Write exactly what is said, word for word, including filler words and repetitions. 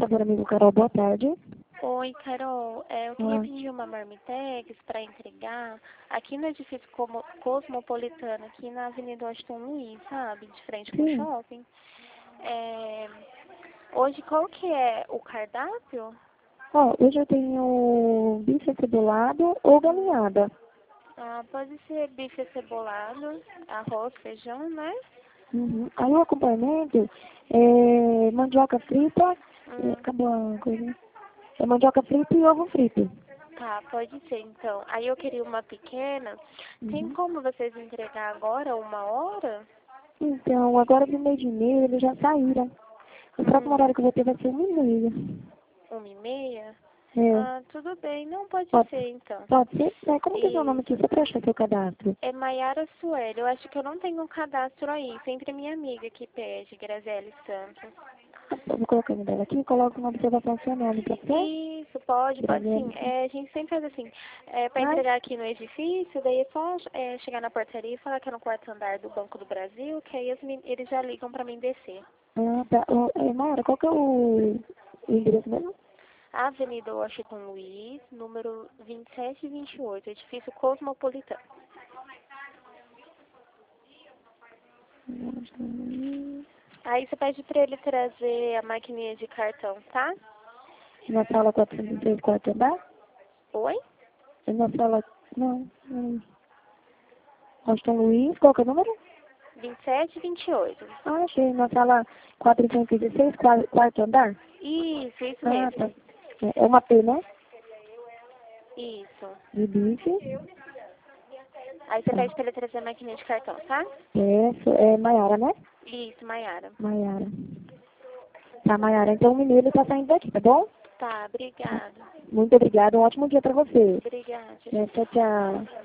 Sabor Amigo Carol, boa tarde. Oi, Carol. É, eu queria Ah. pedir uma marmitex para entregar aqui no edifício Como- Cosmopolitano, aqui na Avenida Washington Luiz, sabe? De frente com o Sim. shopping. É, hoje, qual que é o cardápio? Ó, hoje eu tenho bife acebolado ou galinhada. Ah, pode ser bife cebolado, arroz, feijão, né? Uhum. Aí o acompanhamento é mandioca frita, é, Hum, acabou a coisa. É mandioca frita e ovo frito. tá, pode ser então. Aí eu queria uma pequena. Tem Uhum. como vocês entregar agora, uma hora? Então, agora de meio de meia eles já saíram. O próximo Hum, horário que eu vou ter vai ser uma e meia. uma e meia? É. Ah, tudo bem. Não, pode Pode, ser então. pode ser? É, como que é seu nome aqui? Isso. Só pra achar seu cadastro. É Maiara Sueli. Eu acho que eu não tenho um cadastro aí. Sempre minha amiga que pede, Graziele Santos. Eu vou colocar o nome dela aqui e coloco uma observação seu nome, pode ser? Isso, pode, pode sim. Graziele. É, a gente sempre faz assim, é, para Ai, entregar aqui no edifício, daí é só é, chegar na portaria e falar que é no quarto andar do Banco do Brasil, que aí os men- eles já ligam para mim descer. ah, tá. Ô, é, Mayara, qual que é o, o endereço mesmo? Avenida Washington Luiz, número vinte e sete e vinte e oito, edifício Cosmopolitano. Aí você pede para ele trazer a maquininha de cartão, tá? Na sala quatrocentos e três, quarto andar? Oi? É na sala... Não, não. Washington Luiz, qual que é o número? vinte e sete e vinte e oito. Ah, achei. Na sala quatrocentos e dezesseis, qua- quarto andar? Isso, isso Ah, tá. mesmo. É é uma P, né? Isso. De bife. Aí você Tá. pede pra ele trazer a maquininha de cartão, tá? É, so- é Maiara, né? Isso, Maiara. Maiara. Tá, Maiara. Então o menino tá saindo daqui, tá bom? Tá, Tá. obrigada. Muito obrigada. Um ótimo dia pra você. Obrigada. É, tchau, tchau.